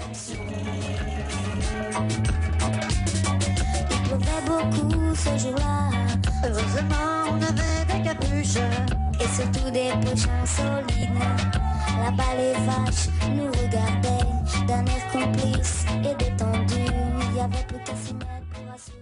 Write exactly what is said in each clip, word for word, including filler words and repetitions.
Il pleuvait beaucoup ce jour-là. Heureusement, on avait des capuches et surtout des pochons solides. Là-bas, les vaches nous regardaient d'un air complice et détendu. Il y avait plus qu'à s'y mettre pour assurer.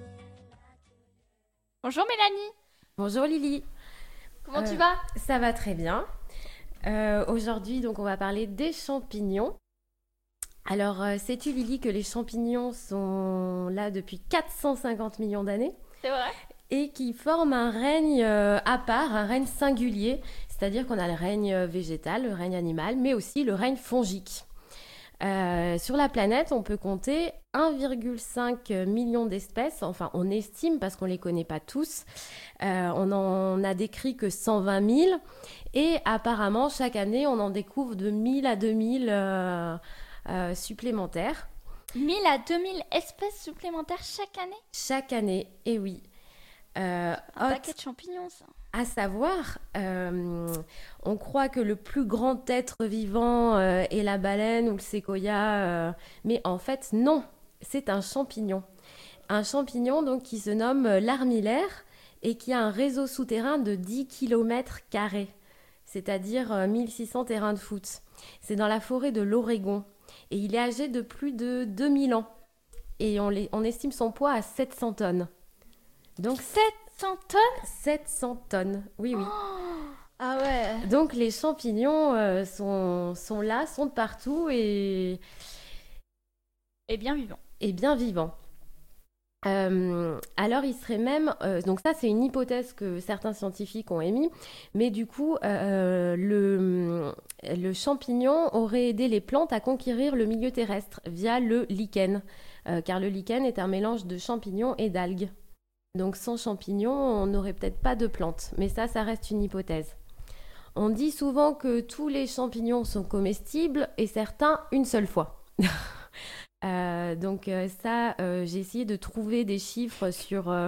Bonjour Mélanie. Bonjour Lily. Comment Euh, tu vas? Ça va très bien. Euh, aujourd'hui, donc, on va parler des champignons. Alors, euh, sais-tu Lily que les champignons sont là depuis quatre cent cinquante millions d'années C'est vrai? et qui forment un règne euh, à part, un règne singulier. C'est-à-dire qu'on a le règne végétal, le règne animal, mais aussi le règne fongique. Euh, sur la planète, on peut compter un virgule cinq million d'espèces. Enfin, on estime parce qu'on ne les connaît pas tous. Euh, on en a décrit que cent vingt mille. Et apparemment, chaque année, on en découvre de mille à deux mille euh, euh, supplémentaires. mille à deux mille espèces supplémentaires chaque année? Chaque année, et oui. Euh, Un hot- paquet de champignons, ça. À savoir, euh, on croit que le plus grand être vivant euh, est la baleine ou le séquoia, euh, mais en fait non, c'est un champignon. Un champignon donc qui se nomme euh, l'armillaire et qui a un réseau souterrain de dix kilomètres carrés, c'est-à-dire euh, mille six cents terrains de foot. C'est dans la forêt de l'Oregon et il est âgé de plus de deux mille ans et on, les- on estime son poids à sept cents tonnes. Donc sept cents tonnes? sept cents tonnes, oui oui. Ah ouais. Donc les champignons euh, sont, sont là, sont de partout et, Et bien vivant. et bien vivants. Euh, alors il serait même, euh, donc ça c'est une hypothèse que certains scientifiques ont émise, mais du coup euh, le, le champignon aurait aidé les plantes à conquérir le milieu terrestre via le lichen, euh, car le lichen est un mélange de champignons et d'algues. Donc sans champignons, on n'aurait peut-être pas de plantes, mais ça, ça reste une hypothèse. On dit souvent que tous les champignons sont comestibles et certains une seule fois. Euh, donc euh, ça, euh, j'ai essayé de trouver des chiffres sur, euh,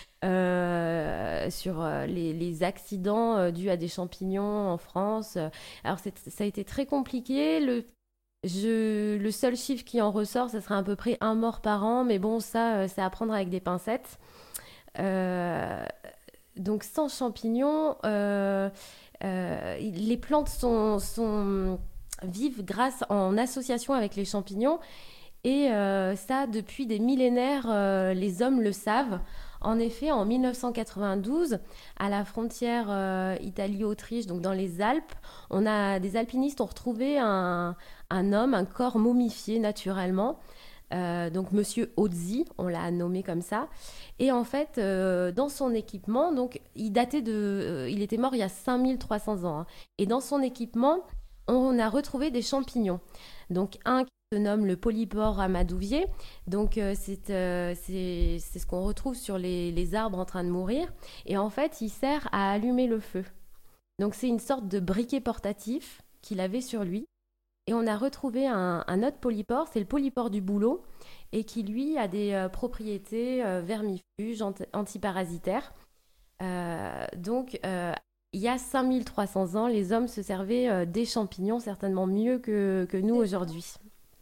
euh, sur euh, les, les accidents euh, dus à des champignons en France. Alors c'est- ça a été très compliqué. Le, je, le seul chiffre qui en ressort, ça serait à peu près un mort par an, mais bon, ça, euh, c'est à prendre avec des pincettes. Euh, donc sans champignons, euh, euh, les plantes sont, sont, vivent grâce en association avec les champignons et euh, ça depuis des millénaires, euh, les hommes le savent. En effet, en mille neuf cent quatre-vingt-douze, à la frontière euh, Italie-Autriche, donc dans les Alpes, on a des alpinistes ont retrouvé un, un homme, un corps momifié naturellement. Euh, donc Monsieur Ozzi, on l'a nommé comme ça. Et en fait, euh, dans son équipement, donc il datait de, euh, il était mort il y a cinq mille trois cents ans. Hein. Et dans son équipement, on a retrouvé des champignons. Donc un qui se nomme le polypore amadouvier. Donc euh, c'est, euh, c'est, c'est ce qu'on retrouve sur les, les arbres en train de mourir. Et en fait, il sert à allumer le feu. Donc c'est une sorte de briquet portatif qu'il avait sur lui. Et on a retrouvé un, un autre polypore, c'est le polypore du bouleau, et qui lui a des euh, propriétés euh, vermifuges, anti- antiparasitaires. Euh, donc, euh, il y a cinq mille trois cents ans, les hommes se servaient euh, des champignons, certainement mieux que, que nous aujourd'hui.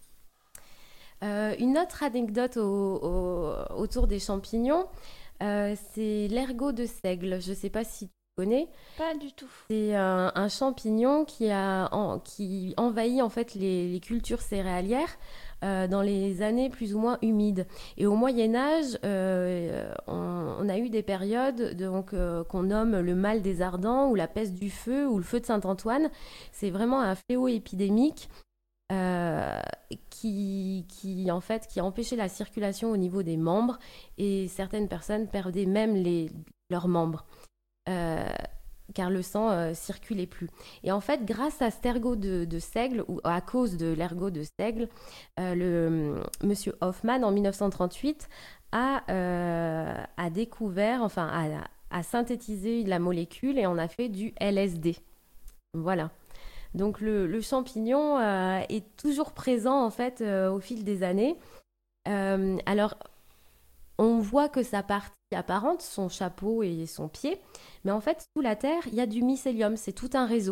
Euh, une autre anecdote au- au- autour des champignons, euh, c'est l'ergot de seigle. Je ne sais pas si tu connais. Pas du tout. C'est un, un champignon qui, a, en- qui envahit en fait les, les cultures céréalières euh, dans les années plus ou moins humides. Et au Moyen Âge, euh, on, on a eu des périodes donc, euh, qu'on nomme le mal des ardents ou la peste du feu ou le feu de Saint-Antoine. C'est vraiment un fléau épidémique euh, qui, qui, en fait, qui a empêché la circulation au niveau des membres et certaines personnes perdaient même les, leurs membres. Euh, car le sang euh, circulait plus. Et en fait, grâce à cet ergot de, de seigle, ou à cause de l'ergot de seigle, euh, le monsieur Hoffman, en mille neuf cent trente-huit, a, euh, a découvert, enfin, a, a synthétisé la molécule et on a fait du L S D. Voilà. Donc le, le champignon euh, est toujours présent, en fait, euh, au fil des années. Euh, alors, on voit que sa partie apparente, son chapeau et son pied, mais en fait, sous la terre, il y a du mycélium, c'est tout un réseau.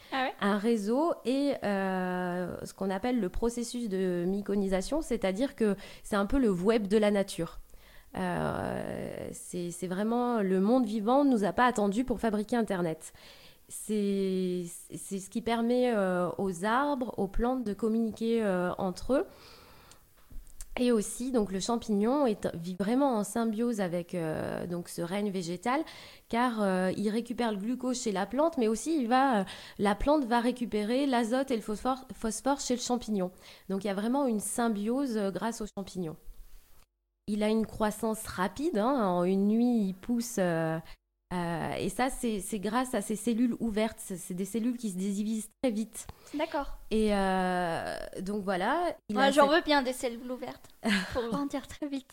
Ah ouais? un réseau et euh, ce qu'on appelle le processus de myconisation, c'est-à-dire que c'est un peu le web de la nature. Euh, c'est, c'est vraiment le monde vivant ne nous a pas attendu pour fabriquer Internet. C'est, c'est ce qui permet euh, aux arbres, aux plantes de communiquer euh, entre eux. Et aussi, donc, le champignon est, vit vraiment en symbiose avec euh, donc, ce règne végétal, car euh, il récupère le glucose chez la plante, mais aussi il va, euh, la plante va récupérer l'azote et le phosphore, phosphore chez le champignon. Donc il y a vraiment une symbiose euh, grâce au champignon. Il a une croissance rapide, hein, en une nuit il pousse, euh, euh, et ça c'est, c'est grâce à ces cellules ouvertes, c'est, c'est des cellules qui se divisent très vite. D'accord. Et euh, donc voilà. Il Ouais, a j'en cette- veux bien des cellules ouvertes pour grandir très vite.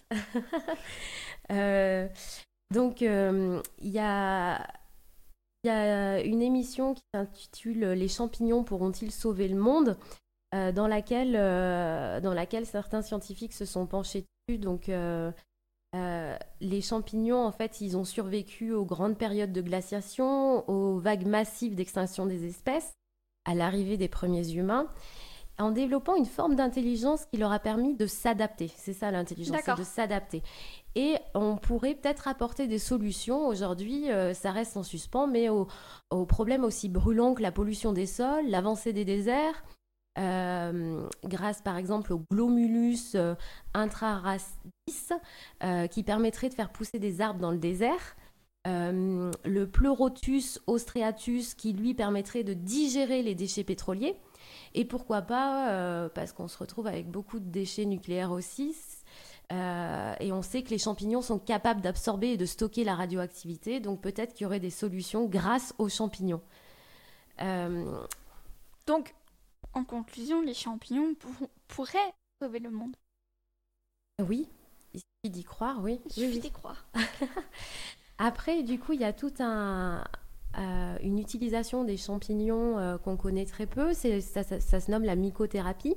Euh, donc, euh, il y a, il y a une émission qui s'intitule Les champignons pourront-ils sauver le monde, euh, dans laquelle, euh, dans laquelle certains scientifiques se sont penchés dessus. Donc, euh, euh, les champignons, en fait, ils ont survécu aux grandes périodes de glaciation, aux vagues massives d'extinction des espèces, à l'arrivée des premiers humains, en développant une forme d'intelligence qui leur a permis de s'adapter. C'est ça l'intelligence, D'accord. c'est de s'adapter. Et on pourrait peut-être apporter des solutions. Aujourd'hui, euh, ça reste en suspens, mais aux, aux problèmes aussi brûlants que la pollution des sols, l'avancée des déserts, euh, grâce par exemple au glomulus euh, intraradice, euh, qui permettrait de faire pousser des arbres dans le désert. Euh, le Pleurotus ostreatus, qui lui permettrait de digérer les déchets pétroliers. Et pourquoi pas, euh, parce qu'on se retrouve avec beaucoup de déchets nucléaires aussi, euh, et on sait que les champignons sont capables d'absorber et de stocker la radioactivité, donc peut-être qu'il y aurait des solutions grâce aux champignons. Euh, Donc, en conclusion, les champignons pour- pourraient sauver le monde. oui, il suffit d'y croire, oui. Il Oui, suffit oui. d'y croire. Après, du coup, il y a tout un... Euh, une utilisation des champignons euh, qu'on connaît très peu, c'est, ça, ça, ça se nomme la mycothérapie,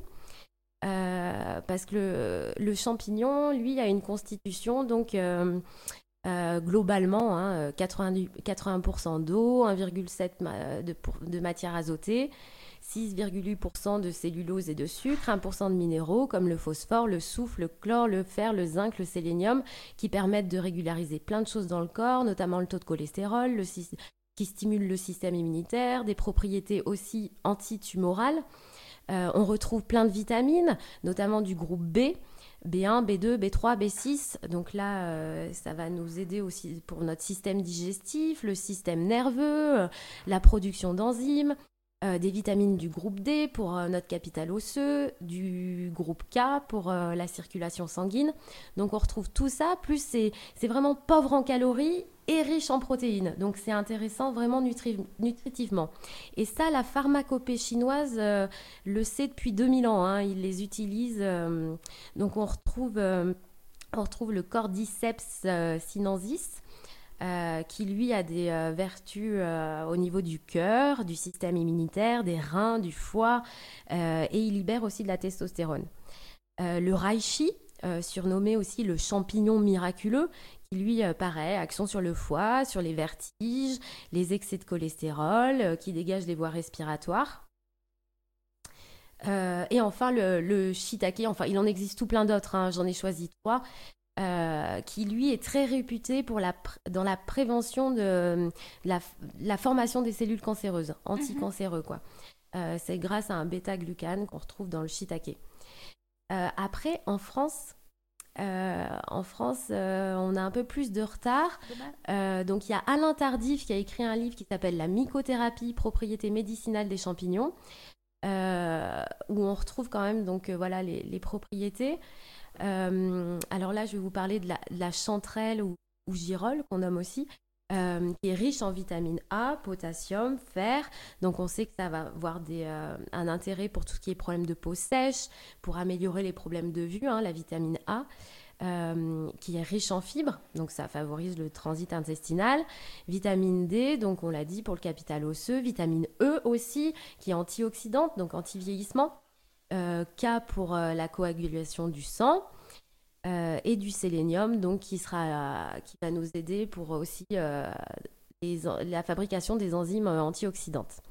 euh, parce que le, le champignon, lui, a une constitution, donc euh, euh, globalement, hein, quatre-vingts, quatre-vingts pour cent d'eau, un virgule sept ma- de, pour- de matière azotée, six virgule huit pour cent de cellulose et de sucre, un pour cent de minéraux comme le phosphore, le soufre, le chlore, le fer, le zinc, le sélénium, qui permettent de régulariser plein de choses dans le corps, notamment le taux de cholestérol, le système qui stimule le système immunitaire, des propriétés aussi antitumorales. Euh, on retrouve plein de vitamines, notamment du groupe B, B un, B deux, B trois, B six. Donc là, euh, ça va nous aider aussi pour notre système digestif, le système nerveux, euh, la production d'enzymes, euh, des vitamines du groupe D pour euh, notre capital osseux, du groupe K pour euh, la circulation sanguine. Donc on retrouve tout ça, plus c'est, c'est vraiment pauvre en calories et riche en protéines. Donc c'est intéressant vraiment nutri- nutritivement. Et ça, la pharmacopée chinoise euh, le sait depuis deux mille ans. Hein. Ils les utilisent. Euh, donc on retrouve, euh, on retrouve le Cordyceps euh, sinensis, euh, qui lui a des euh, vertus euh, au niveau du cœur, du système immunitaire, des reins, du foie, euh, et il libère aussi de la testostérone. Euh, le reishi, euh, surnommé aussi le champignon miraculeux, qui lui, euh, pareil, action sur le foie, sur les vertiges, les excès de cholestérol, euh, qui dégage les voies respiratoires. Euh, et enfin, le, le shiitake, enfin, il en existe tout plein d'autres, hein, j'en ai choisi trois, euh, qui lui est très réputé pour la pr- dans la prévention de la, la formation des cellules cancéreuses, anticancéreux, quoi. Euh, c'est grâce à un bêta-glucane qu'on retrouve dans le shiitake. Euh, après, en France, euh, en France euh, on a un peu plus de retard. Euh, donc, il y a Alain Tardif qui a écrit un livre qui s'appelle La mycothérapie, propriétés médicinales des champignons, euh, où on retrouve quand même donc, euh, voilà, les, les propriétés. Euh, alors là, je vais vous parler de la, de la chanterelle ou, ou girole, qu'on nomme aussi, euh, qui est riche en vitamine A, potassium, fer. Donc on sait que ça va avoir des, euh, un intérêt pour tout ce qui est problème de peau sèche, pour améliorer les problèmes de vue, hein, la vitamine A, euh, qui est riche en fibres, donc ça favorise le transit intestinal. Vitamine D, donc on l'a dit, pour le capital osseux. Vitamine E aussi, qui est antioxydante, donc anti-vieillissement. Euh, K pour euh, la coagulation du sang. Euh, et du sélénium, donc qui sera, euh, qui va nous aider pour aussi euh, les, la fabrication des enzymes euh, antioxydantes.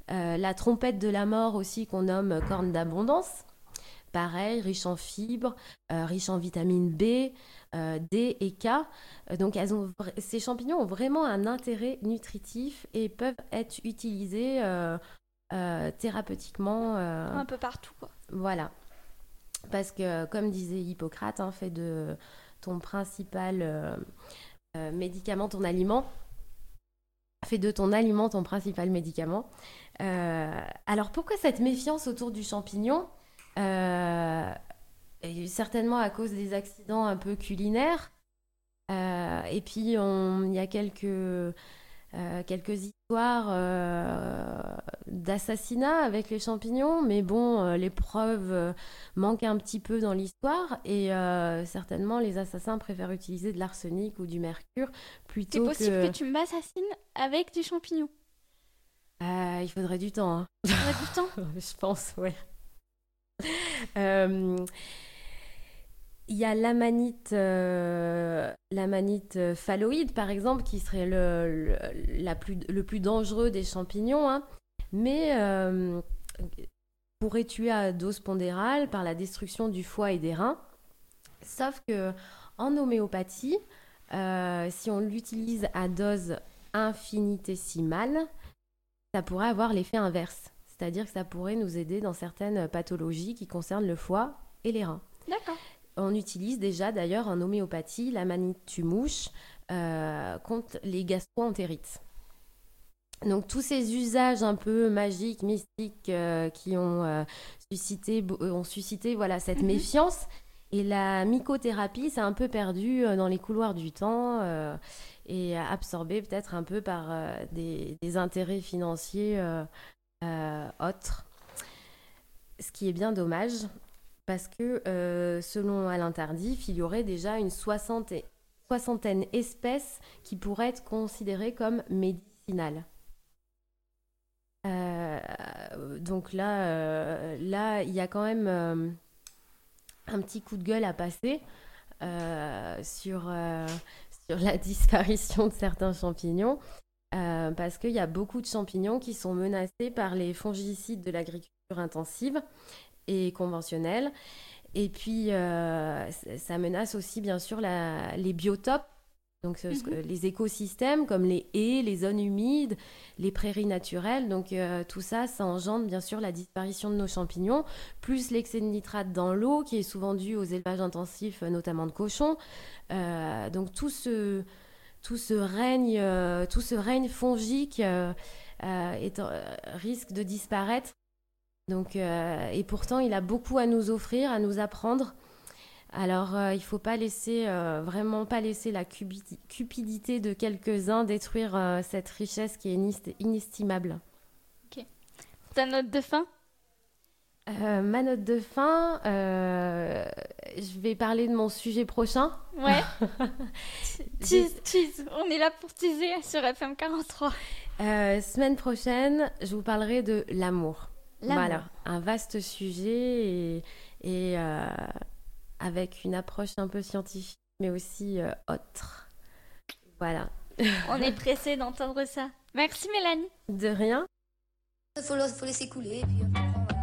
Euh, la trompette de la mort aussi, qu'on nomme corne d'abondance. Pareil, riche en fibres, euh, riche en vitamine B, euh, D et K. Euh, donc, elles ont, ces champignons ont vraiment un intérêt nutritif et peuvent être utilisés euh, euh, thérapeutiquement. Euh, Un peu partout, quoi. Voilà. Parce que, comme disait Hippocrate, hein, fais de ton principal euh, euh, médicament ton aliment. Fais de ton aliment ton principal médicament. Euh, alors, pourquoi cette méfiance autour du champignon ? Euh, et certainement à cause des accidents un peu culinaires. Euh, et puis, on- il y a quelques, euh, quelques histoires euh, d'assassinats avec les champignons, mais bon, euh, les preuves euh, manquent un petit peu dans l'histoire, et euh, certainement, les assassins préfèrent utiliser de l'arsenic ou du mercure C'est plutôt possible que... que tu m'assassines avec des champignons. Euh, il faudrait du temps, hein. Ça aurait du temps. Je pense, ouais. Euh, Il y a l'amanite, euh, l'amanite euh, phalloïde, par exemple, qui serait le, le, la plus, le plus dangereux des champignons, hein, mais euh, pourrait tuer à dose pondérale par la destruction du foie et des reins. Sauf que en homéopathie, euh, si on l'utilise à dose infinitésimale, ça pourrait avoir l'effet inverse. C'est-à-dire que ça pourrait nous aider dans certaines pathologies qui concernent le foie et les reins. D'accord. On utilise déjà d'ailleurs en homéopathie l'amanite tumouche euh, contre les gastro-entérites. Donc tous ces usages un peu magiques, mystiques euh, qui ont, euh, suscité, ont suscité voilà, cette Mhm. méfiance. Et la mycothérapie s'est un peu perdue euh, dans les couloirs du temps euh, et absorbée peut-être un peu par euh, des, des intérêts financiers euh, euh, autres. Ce qui est bien dommage, parce que euh, selon Alain Tardif, il y aurait déjà une soixantaine, soixantaine espèces qui pourraient être considérées comme médicinales. Euh, donc là, euh, là, il y a quand même euh, un petit coup de gueule à passer euh, sur, euh, sur la disparition de certains champignons. Euh, parce qu'il y a beaucoup de champignons qui sont menacés par les fongicides de l'agriculture intensive et conventionnelle. Et puis, euh, ça menace aussi, bien sûr, la, les biotopes, donc ce, Mhm. les écosystèmes comme les haies, les zones humides, les prairies naturelles. Donc, euh, tout ça, ça engendre, bien sûr, la disparition de nos champignons, plus l'excès de nitrate dans l'eau, qui est souvent dû aux élevages intensifs, notamment de cochons. Euh, donc, tout ce... Tout ce règne, euh, tout ce règne fongique euh, euh, est, euh, risque de disparaître. Donc, euh, et pourtant, il a beaucoup à nous offrir, à nous apprendre. Alors, euh, il ne faut pas laisser, euh, vraiment pas laisser la cubi- cupidité de quelques-uns détruire euh, cette richesse qui est inest- inestimable. Ta note de fin? Euh, ma note de fin, euh, je vais parler de mon sujet prochain. Ouais. J'ai- Tease, tease. On est là pour teaser sur F M quarante-trois. Euh, semaine prochaine, je vous parlerai de l'amour. L'amour. Voilà, un vaste sujet et, et euh, avec une approche un peu scientifique, mais aussi euh, autre. Voilà. On est pressé d'entendre ça. Merci Mélanie. De rien. Il faut, le- faut laisser couler. Et puis, après, on va-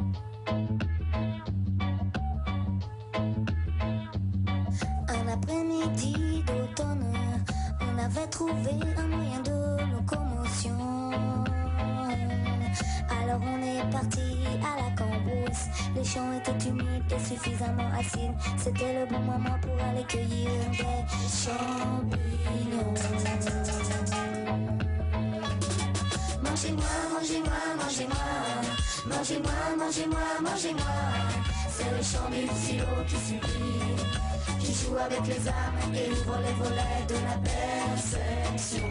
Un après-midi d'automne, on avait trouvé un moyen de locomotion. Alors on est parti à la cambrousse. Les champs étaient humides et suffisamment acides. C'était le bon moment pour aller cueillir des champignons. Mangez-moi, mangez-moi, mangez-moi. Mangez-moi, mangez-moi, mangez-moi. C'est le chant du silo qui supplie, qui joue avec les âmes et ouvre les volets de la perception.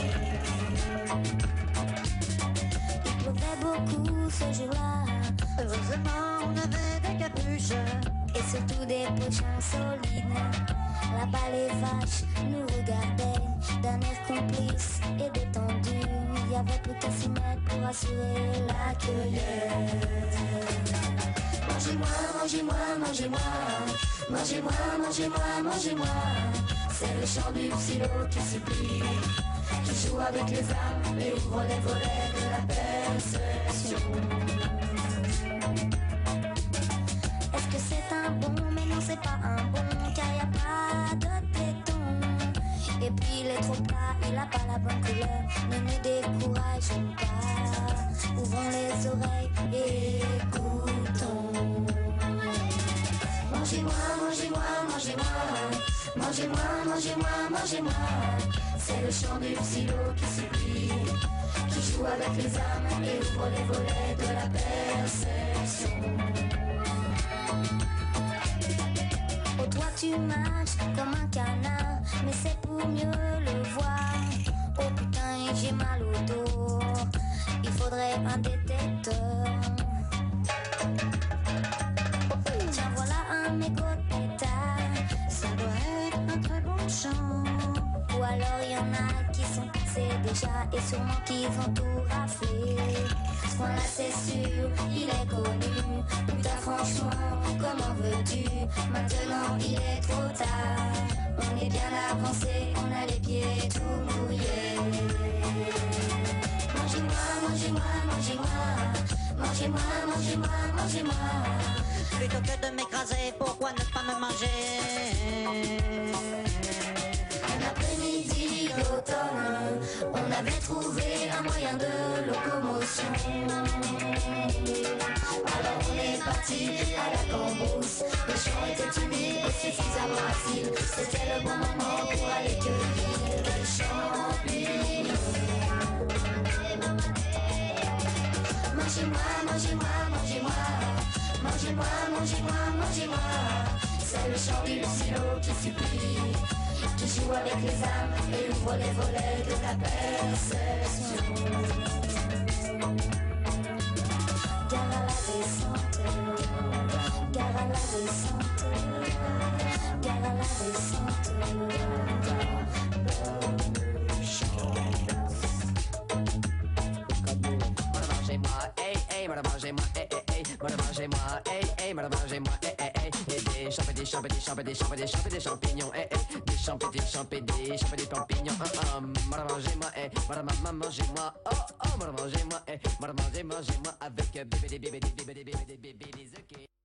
Il pleuvait beaucoup ce jour-là. Heureusement, on avait des capuches et surtout des pochons solides. Là-bas, les vaches nous regardaient d'un air complice et détendu. Il y avait plus qu'à s'y mettre pour assurer la cueillette. Mangez-moi, mangez-moi, mangez-moi. Mangez-moi, mangez-moi, mangez-moi. C'est le chant du psylo qui supplie, qui joue avec les âmes et ouvre les volets de la perception. Est-ce que c'est un bon? Mais non, c'est pas un bon, car y a pas de téton. Et puis il est trop plat, il a pas la bonne couleur. Ne nous décourageons pas, ouvrons les oreilles et écoutons. Mangez-moi, mangez-moi, mangez-moi, mangez-moi, mangez-moi, mangez-moi. C'est le chant du psylo qui supplie, qui joue avec les âmes et ouvre les volets de la perception. Oh, toi tu marches comme un canard, mais c'est pour mieux le voir. Oh putain, j'ai mal au dos, il faudrait un détecteur. Tiens, voilà un mégot de pétard, ça doit être un très bon chant. Ou alors y en a qui sont passés déjà et sûrement qu'ils vont tout rafler. Ce point-là c'est sûr, il est connu. Putain franchement, comment veux-tu? Maintenant il est trop tard. On est bien avancé, on a les pieds tout mouillés. Mangez-moi, mangez-moi, mangez-moi, mangez-moi, mangez-moi, mangez-moi. Plutôt que de m'écraser, pourquoi ne pas me manger? Un après-midi d'automne, on avait trouvé un moyen de locomotion. Alors on est parti à la cambrousse. Le champ était humide et suffisamment acide. C'était le bon moment pour aller cueillir les champignons. Mangez-moi, mangez-moi, mangez-moi, mangez-moi, mangez-moi, mangez-moi. C'est le chant du psylo qui supplie, qui joue avec les âmes et ouvre les volets de la perception. Gare à la descente, gare à la descente, gare à la descente. Mangez-moi, hey, hey, mangez-moi, hey, hey, hey, mangez-moi, hey, hey, mangez-moi, hey, hey, hey, et des champignons, des champignons, des champignons, des champignons, des champignons, hey, hey, des champignons, des champignons, des champignons, des champignons, ah, ah, mangez-moi, hey, mangez-moi, oh, oh, mangez-moi, hey, mangez-moi, mangez-moi, avec bébé, bébé, bébé, bébé, bébé, bébé, bébé, bébé,